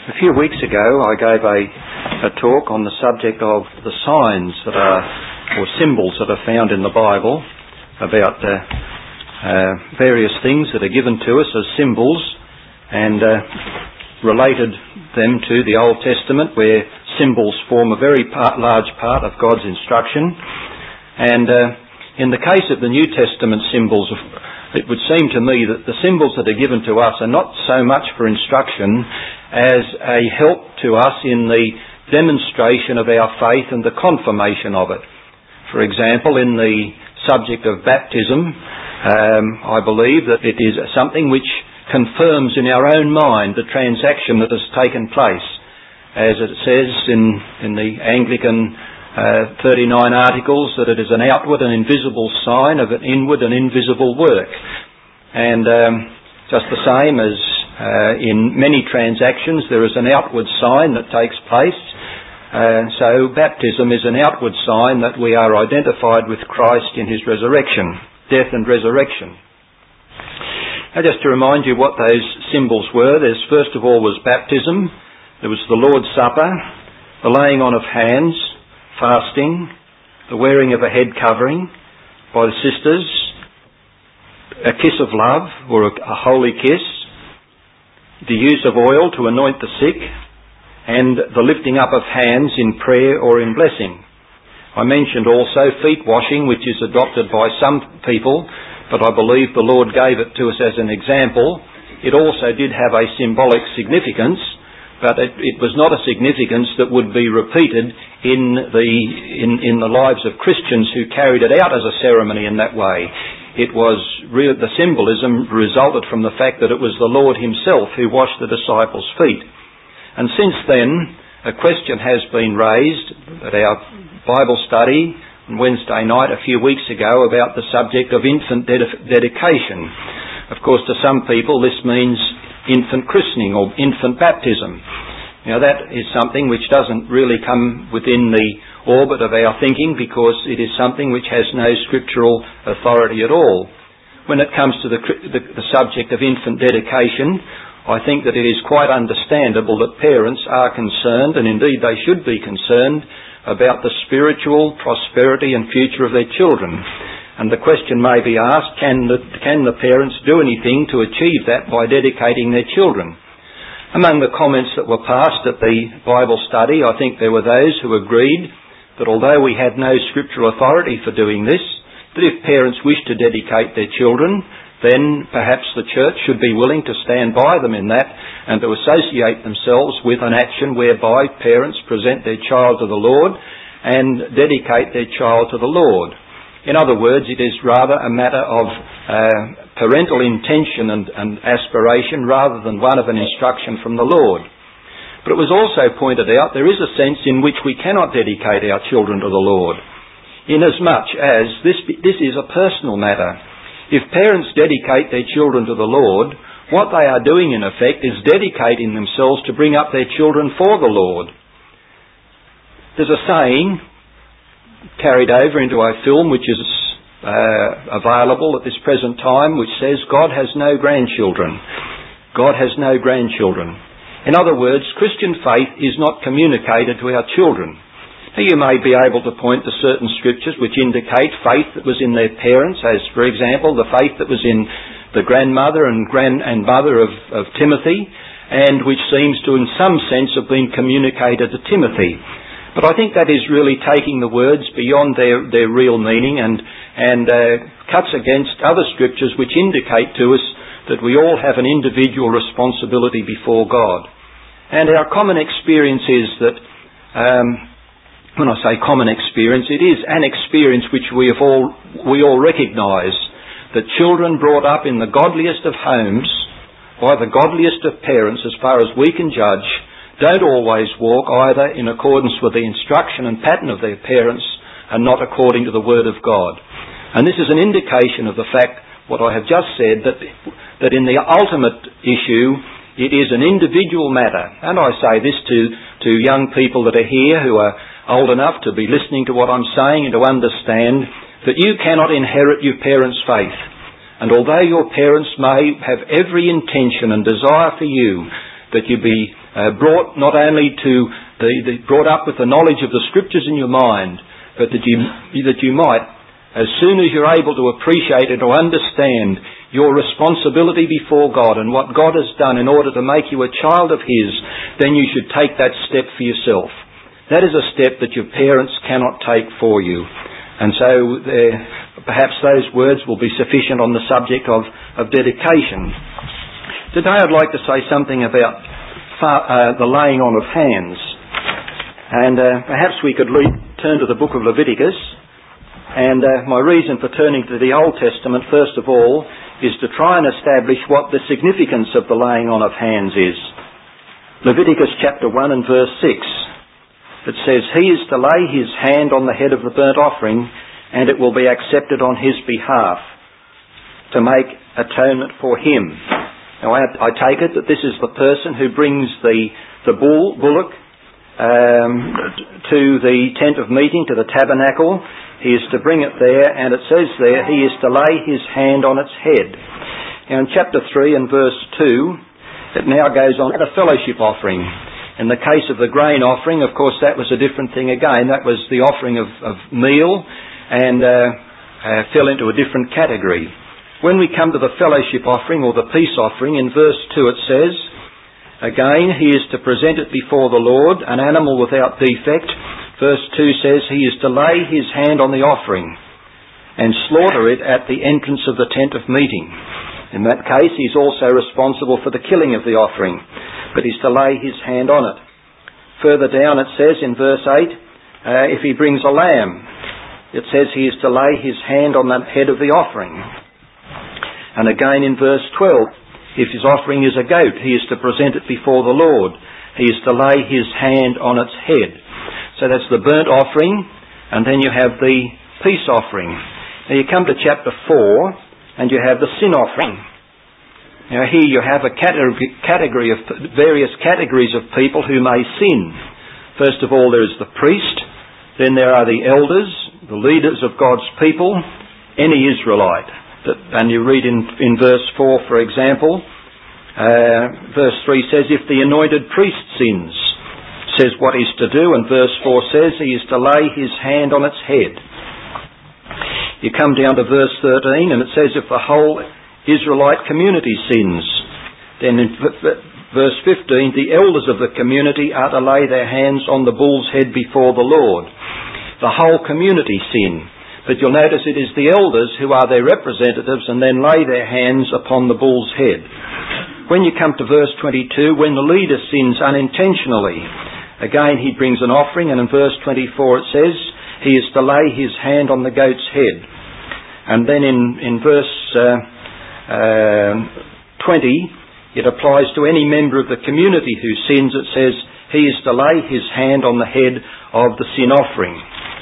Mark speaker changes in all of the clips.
Speaker 1: A few weeks ago I gave a talk on the subject of the signs that are, or symbols that are found in the Bible, about various things that are given to us as symbols, and related them to the Old Testament, where symbols form a very large part of God's instruction. And in the case of the New Testament symbols, it would seem to me that the symbols that are given to us are not so much for instruction as a help to us in the demonstration of our faith and the confirmation of it. For example, in the subject of baptism, I believe that it is something which confirms in our own mind the transaction that has taken place. As it says in the Anglican 39 articles, that it is an outward and invisible sign of an inward and invisible work. And just the same as in many transactions, there is an outward sign that takes place. So baptism is an outward sign that we are identified with Christ in his resurrection, death and resurrection. Now, just to remind you what those symbols were, there's first of all was baptism, there was the Lord's Supper, the laying on of hands, fasting, the wearing of a head covering by the sisters, a kiss of love or a holy kiss, the use of oil to anoint the sick, and the lifting up of hands in prayer or in blessing. I mentioned also feet washing, which is adopted by some people, but I believe the Lord gave it to us as an example. It also did have a symbolic significance, but it was not a significance that would be repeated in the lives of Christians who carried it out as a ceremony in that way. It was the symbolism resulted from the fact that it was the Lord himself who washed the disciples' feet. And since then, a question has been raised at our Bible study on Wednesday night a few weeks ago about the subject of infant dedication. Of course, to some people this means infant christening or infant baptism. Now, that is something which doesn't really come within the orbit of our thinking, because it is something which has no scriptural authority at all. When it comes to the subject of infant dedication, I think that it is quite understandable that parents are concerned, and indeed they should be concerned, about the spiritual prosperity and future of their children. And the question may be asked, can the parents do anything to achieve that by dedicating their children? Among the comments that were passed at the Bible study, I think there were those who agreed that although we had no scriptural authority for doing this, that if parents wish to dedicate their children, then perhaps the church should be willing to stand by them in that and to associate themselves with an action whereby parents present their child to the Lord and dedicate their child to the Lord. In other words, it is rather a matter of parental intention and aspiration rather than one of an instruction from the Lord. But it was also pointed out there is a sense in which we cannot dedicate our children to the Lord, inasmuch as this is a personal matter. If parents dedicate their children to the Lord, what they are doing in effect is dedicating themselves to bring up their children for the Lord. There's a saying carried over into a film which is available at this present time, which says, God has no grandchildren. God has no grandchildren. In other words, Christian faith is not communicated to our children. Now, you may be able to point to certain scriptures which indicate faith that was in their parents, as, for example, the faith that was in the grandmother and mother of Timothy, and which seems to, in some sense, have been communicated to Timothy. But I think that is really taking the words beyond their real meaning and cuts against other scriptures which indicate to us that we all have an individual responsibility before God. And our common experience is that, when I say common experience, it is an experience which we all recognise, that children brought up in the godliest of homes by the godliest of parents, as far as we can judge, don't always walk either in accordance with the instruction and pattern of their parents and not according to the Word of God. And this is an indication of the fact, what I have just said, that in the ultimate issue, it is an individual matter. And I say this to young people that are here who are old enough to be listening to what I'm saying and to understand that you cannot inherit your parents' faith. And although your parents may have every intention and desire for you that you be brought not only to brought up with the knowledge of the Scriptures in your mind, but that you might, as soon as you're able to appreciate it or understand your responsibility before God and what God has done in order to make you a child of His, then you should take that step for yourself. That is a step that your parents cannot take for you. And so perhaps those words will be sufficient on the subject of dedication. Today I'd like to say something about the laying on of hands. And perhaps we could turn to the book of Leviticus. And my reason for turning to the Old Testament, first of all, is to try and establish what the significance of the laying on of hands is. Leviticus chapter 1 and verse 6. It says, "He is to lay his hand on the head of the burnt offering, and it will be accepted on his behalf to make atonement for him." Now I take it that this is the person who brings the bullock to the tent of meeting, to the tabernacle. He is to bring it there, and it says there, he is to lay his hand on its head. Now in chapter 3 and verse 2, it now goes on to a fellowship offering. In the case of the grain offering, of course, that was a different thing again. That was the offering of meal and fell into a different category. When we come to the fellowship offering or the peace offering, in verse 2 it says, again, he is to present it before the Lord, an animal without defect. Verse 2 says he is to lay his hand on the offering and slaughter it at the entrance of the tent of meeting. In that case, he's also responsible for the killing of the offering, but he's to lay his hand on it. Further down it says in verse 8, if he brings a lamb, it says he is to lay his hand on the head of the offering. And again in verse 12, if his offering is a goat, he is to present it before the Lord. He is to lay his hand on its head. So that's the burnt offering, and then you have the peace offering. Now you come to chapter 4, and you have the sin offering. Now here you have a category of various categories of people who may sin. First of all, there is the priest. Then there are the elders, the leaders of God's people, any Israelite. And you read in verse 4, for example, verse 3 says, if the anointed priest sins, says what he's to do, and verse 4 says he is to lay his hand on its head. You come down to verse 13 and it says if the whole Israelite community sins. Then in verse 15, the elders of the community are to lay their hands on the bull's head before the Lord. The whole community sin. But you'll notice it is the elders who are their representatives and then lay their hands upon the bull's head. When you come to verse 22, when the leader sins unintentionally, again he brings an offering, and in verse 24 it says he is to lay his hand on the goat's head. And then in verse 20, it applies to any member of the community who sins. It says he is to lay his hand on the head of the sin offering.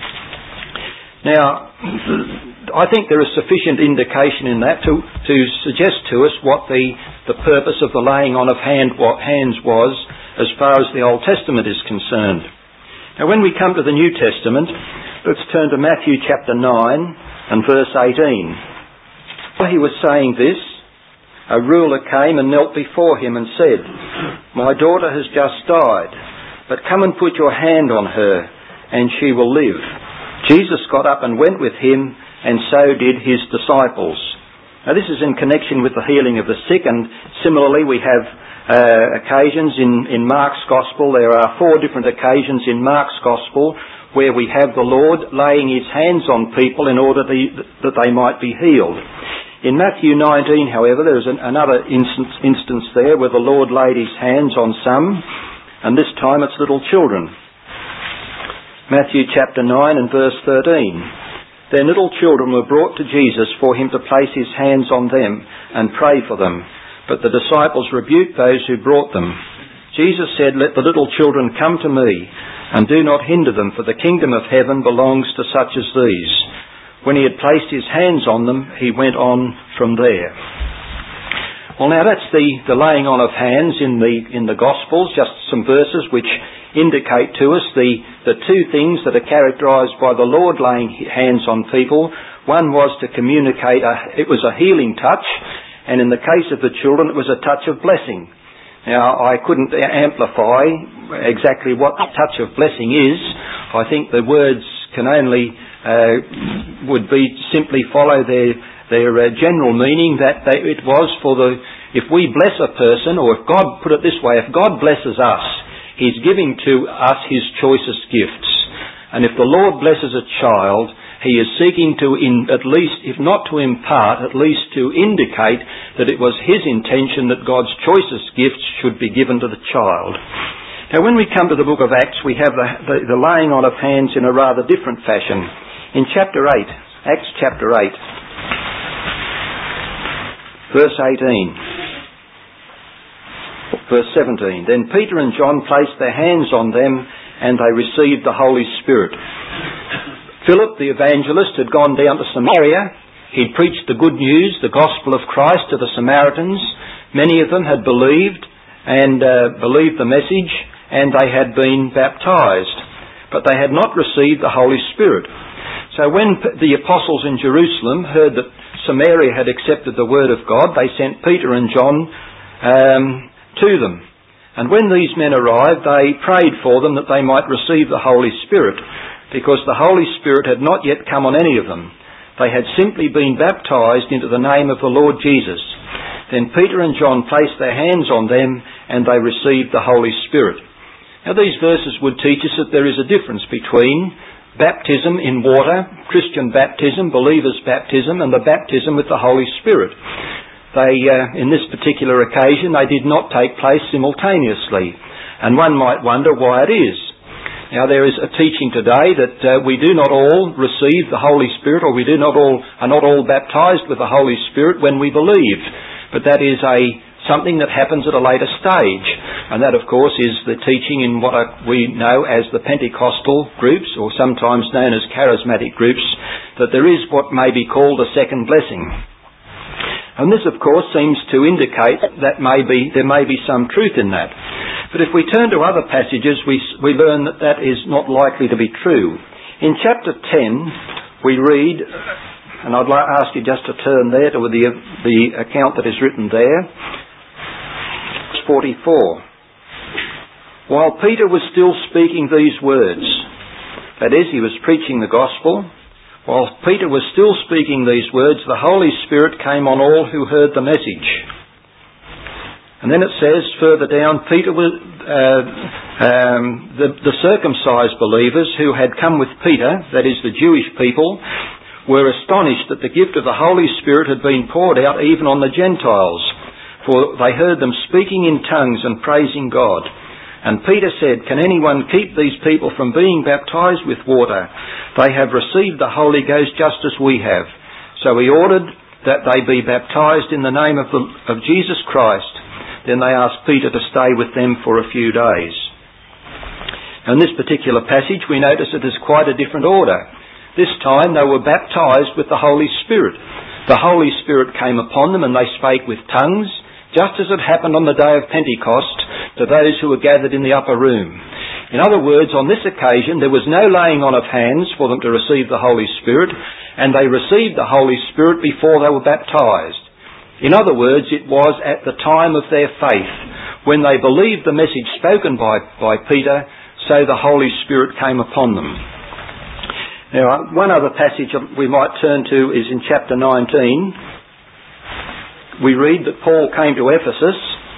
Speaker 1: Now, I think there is sufficient indication in that to suggest to us what the purpose of the laying on of hands was as far as the Old Testament is concerned. Now, when we come to the New Testament, let's turn to Matthew chapter 9 and verse 18. While he was saying this, a ruler came and knelt before him and said, "My daughter has just died, but come and put your hand on her, and she will live." Jesus got up and went with him, and so did his disciples. Now this is in connection with the healing of the sick, and similarly we have occasions in Mark's Gospel. There are 4 different occasions in Mark's Gospel where we have the Lord laying his hands on people in order that they might be healed. In Matthew 19, however, there is another instance there where the Lord laid his hands on some, and this time it's little children. Matthew chapter 9 and verse 13. Then little children were brought to Jesus for him to place his hands on them and pray for them. But the disciples rebuked those who brought them. Jesus said, "Let the little children come to me, and do not hinder them, for the kingdom of heaven belongs to such as these." When he had placed his hands on them, he went on from there. Well, now that's the laying on of hands in the Gospels, just some verses which indicate to us the 2 things that are characterised by the Lord laying hands on people. One was to communicate, it was a healing touch, and in the case of the children it was a touch of blessing. Now, I couldn't amplify exactly what the touch of blessing is. I think the words can only would be simply follow their general meaning, that it was for if we bless a person, or if God, put it this way, if God blesses us, He's giving to us His choicest gifts. And if the Lord blesses a child, He is seeking to, at least, if not to impart, at least to indicate that it was His intention that God's choicest gifts should be given to the child. Now, when we come to the book of Acts, we have the laying on of hands in a rather different fashion. In chapter 8, Acts chapter 8, verse 18, verse 17, then Peter and John placed their hands on them and they received the Holy Spirit. Philip the evangelist had gone down to Samaria. He'd preached the good news, the gospel of Christ, to the Samaritans. Many of them had believed the message, and they had been baptized, but they had not received the Holy Spirit. So when the apostles in Jerusalem heard that Samaria had accepted the word of God, they sent Peter and John to them. And when these men arrived, they prayed for them that they might receive the Holy Spirit, because the Holy Spirit had not yet come on any of them. They had simply been baptized into the name of the Lord Jesus. Then Peter and John placed their hands on them and they received the Holy Spirit. Now, these verses would teach us that there is a difference between baptism in water, Christian baptism, believers' baptism, and the baptism with the Holy Spirit. In this particular occasion, they did not take place simultaneously, and one might wonder why it is. Now, there is a teaching today that we do not all receive the Holy Spirit, or we are not all baptized with the Holy Spirit when we believe, but that is something that happens at a later stage, and that, of course, is the teaching in what we know as the Pentecostal groups, or sometimes known as charismatic groups, that there is what may be called a second blessing. And this, of course, seems to indicate that there may be some truth in that. But if we turn to other passages, we learn that that is not likely to be true. In chapter 10, we read, and I'd like to ask you just to turn there to the account that is written there, 44. While Peter was still speaking these words, that is, he was preaching the gospel, while Peter was still speaking these words, the Holy Spirit came on all who heard the message. And then it says further down, Peter was the circumcised believers who had come with Peter, that is the Jewish people, were astonished that the gift of the Holy Spirit had been poured out even on the Gentiles, for they heard them speaking in tongues and praising God. And Peter said, "Can anyone keep these people from being baptized with water? They have received the Holy Ghost just as we have." So he ordered that they be baptized in the name of Jesus Christ. Then they asked Peter to stay with them for a few days. In this particular passage, we notice it is quite a different order. This time they were baptized with the Holy Spirit. The Holy Spirit came upon them and they spake with tongues, just as it happened on the day of Pentecost to those who were gathered in the upper room. In other words, on this occasion there was no laying on of hands for them to receive the Holy Spirit, and they received the Holy Spirit before they were baptized. In other words, it was at the time of their faith, when they believed the message spoken by Peter, so the Holy Spirit came upon them. Now, one other passage we might turn to is in chapter 19. We read that Paul came to Ephesus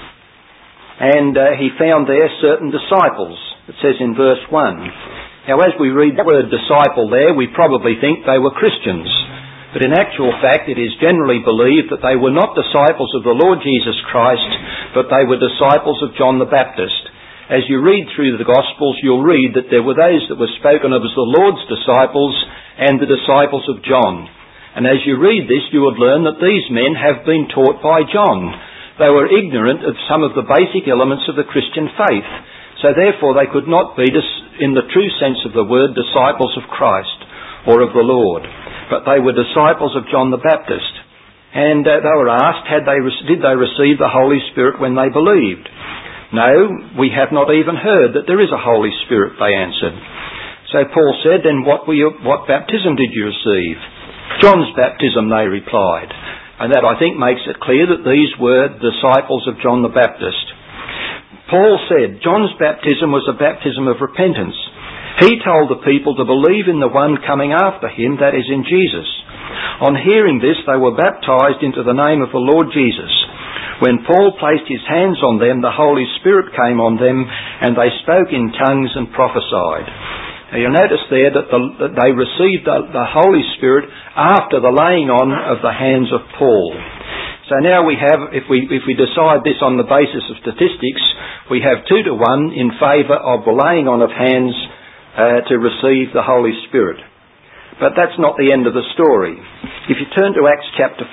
Speaker 1: and he found there certain disciples. It says in verse 1. Now, as we read the word disciple there, we probably think they were Christians. But in actual fact, it is generally believed that they were not disciples of the Lord Jesus Christ, but they were disciples of John the Baptist. As you read through the Gospels, you'll read that there were those that were spoken of as the Lord's disciples and the disciples of John. And as you read this, you would learn that these men have been taught by John. They were ignorant of some of the basic elements of the Christian faith. So therefore they could not be, in the true sense of the word, disciples of Christ or of the Lord. But they were disciples of John the Baptist. And they were asked, did they receive the Holy Spirit when they believed? No, we have not even heard that there is a Holy Spirit, they answered. So Paul said, then what baptism did you receive? John's baptism, they replied. And that, I think, makes it clear that these were disciples of John the Baptist. Paul said John's baptism was a baptism of repentance. He told the people to believe in the one coming after him, that is, in Jesus. On hearing this, they were baptized into the name of the Lord Jesus. When Paul placed his hands on them, the Holy Spirit came on them, and they spoke in tongues and prophesied. Now you'll notice there that they received the Holy Spirit after the laying on of the hands of Paul. So now we have, if we decide this on the basis of statistics, we have 2-1 in favour of the laying on of hands to receive the Holy Spirit. But that's not the end of the story. If you turn to Acts chapter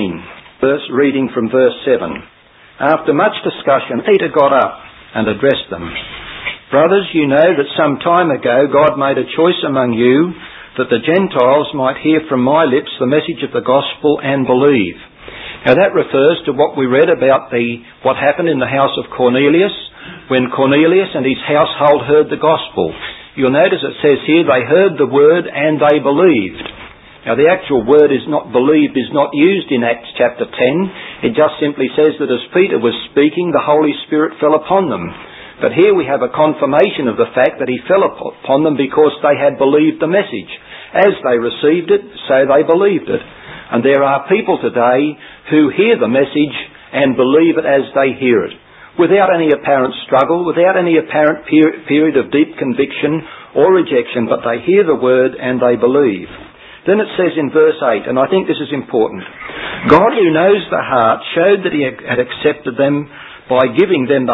Speaker 1: 15, reading from verse 7. After much discussion, Peter got up and addressed them. Brothers, you know that some time ago God made a choice among you that the Gentiles might hear from my lips the message of the gospel and believe. Now that refers to what we read about what happened in the house of Cornelius, when Cornelius and his household heard the gospel. You'll notice it says here they heard the word and they believed. Now the actual word is not believed, is not used in Acts chapter 10. It just simply says that as Peter was speaking, the Holy Spirit fell upon them. But here we have a confirmation of the fact that he fell upon them because they had believed the message. As they received it, so they believed it. And there are people today who hear the message and believe it as they hear it, without any apparent struggle, without any apparent period of deep conviction or rejection, but they hear the word and they believe. Then it says in verse 8, and I think this is important, God who knows the heart showed that he had accepted them by giving the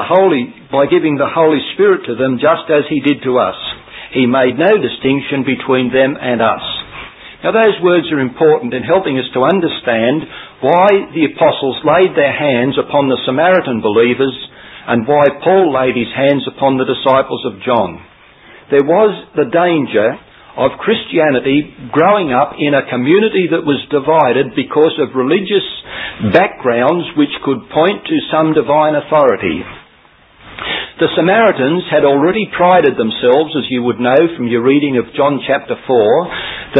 Speaker 1: Holy Spirit to them just as he did to us. He made no distinction between them and us. Now those words are important in helping us to understand why the apostles laid their hands upon the Samaritan believers and why Paul laid his hands upon the disciples of John. There was the danger of Christianity growing up in a community that was divided because of religious backgrounds which could point to some divine authority. The Samaritans had already prided themselves, as you would know from your reading of John chapter 4,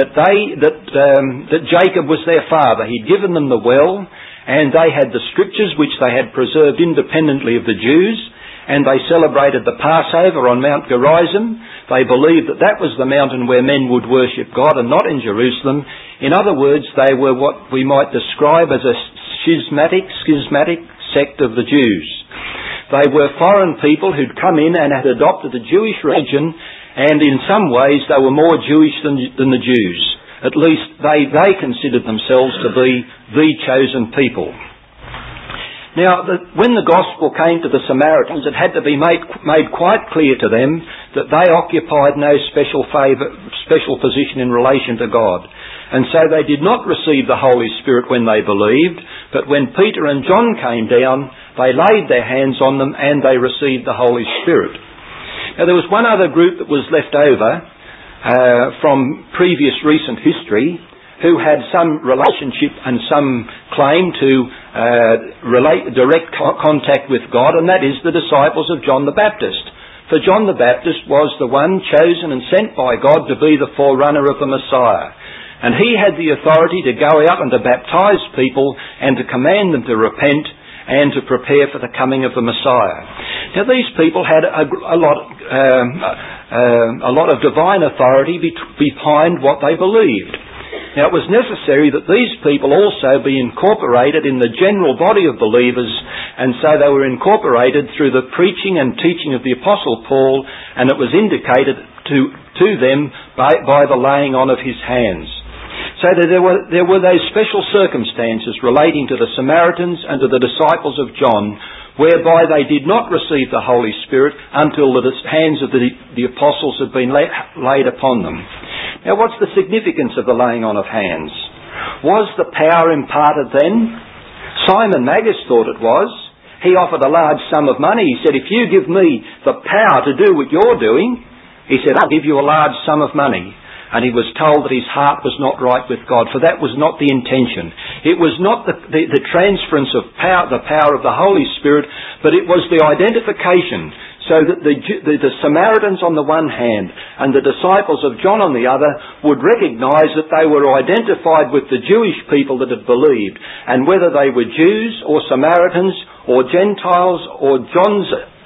Speaker 1: that Jacob was their father. He'd given them the well, and they had the scriptures which they had preserved independently of the Jews, and they celebrated the Passover on Mount Gerizim. They believed that that was the mountain where men would worship God and not in Jerusalem. In other words, they were what we might describe as a schismatic sect of the Jews. They were foreign people who'd come in and had adopted the Jewish religion, and in some ways they were more Jewish than the Jews. At least they considered themselves to be the chosen people. Now, when the gospel came to the Samaritans, it had to be made quite clear to them that they occupied no special position in relation to God. And so they did not receive the Holy Spirit when they believed, but when Peter and John came down, they laid their hands on them and they received the Holy Spirit. Now there was one other group that was left over from previous recent history who had some relationship and some claim to direct contact with God, and that is the disciples of John the Baptist. For John the Baptist was the one chosen and sent by God to be the forerunner of the Messiah. And he had the authority to go out and to baptize people and to command them to repent and to prepare for the coming of the Messiah. Now these people had a lot of divine authority behind what they believed. Now it was necessary that these people also be incorporated in the general body of believers, and so they were incorporated through the preaching and teaching of the Apostle Paul, and it was indicated to them by the laying on of his hands. So there were those special circumstances relating to the Samaritans and to the disciples of John, whereby they did not receive the Holy Spirit until the hands of the apostles had been laid upon them. Now what's the significance of the laying on of hands? Was the power imparted then? Simon Magus thought it was. He offered a large sum of money. He said, if you give me the power to do what you're doing, he said, I'll give you a large sum of money. And he was told that his heart was not right with God, for that was not the intention. It was not the transference of the power of the Holy Spirit, but it was the identification, so that the Samaritans on the one hand and the disciples of John on the other would recognise that they were identified with the Jewish people that had believed, and whether they were Jews or Samaritans or Gentiles or John's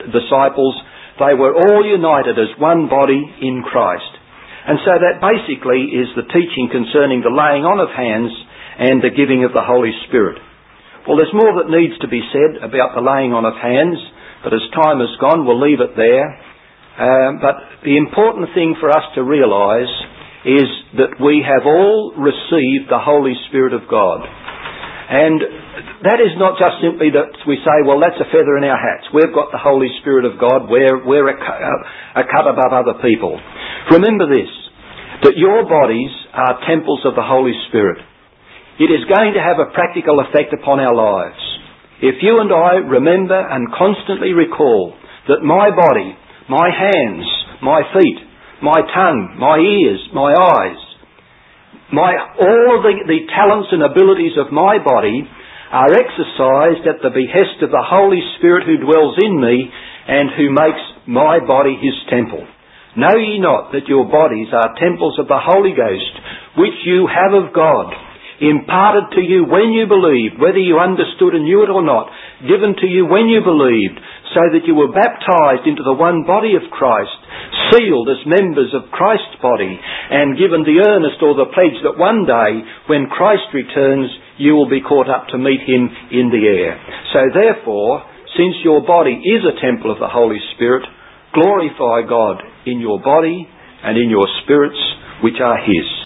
Speaker 1: disciples, they were all united as one body in Christ. And so that basically is the teaching concerning the laying on of hands and the giving of the Holy Spirit. Well, there's more that needs to be said about the laying on of hands, but as time has gone, we'll leave it there. But the important thing for us to realise is that we have all received the Holy Spirit of God. And that is not just simply that we say, well, that's a feather in our hats. We've got the Holy Spirit of God. We're a cut above other people. Remember this, that your bodies are temples of the Holy Spirit. It is going to have a practical effect upon our lives. If you and I remember and constantly recall that my body, my hands, my feet, my tongue, my ears, my eyes, all the talents and abilities of my body are exercised at the behest of the Holy Spirit who dwells in me and who makes my body his temple. Know ye not that your bodies are temples of the Holy Ghost, which you have of God, imparted to you when you believed, whether you understood and knew it or not, given to you when you believed, so that you were baptized into the one body of Christ, sealed as members of Christ's body, and given the earnest or the pledge that one day, when Christ returns, you will be caught up to meet him in the air. So therefore, since your body is a temple of the Holy Spirit, glorify God in your body and in your spirits, which are his.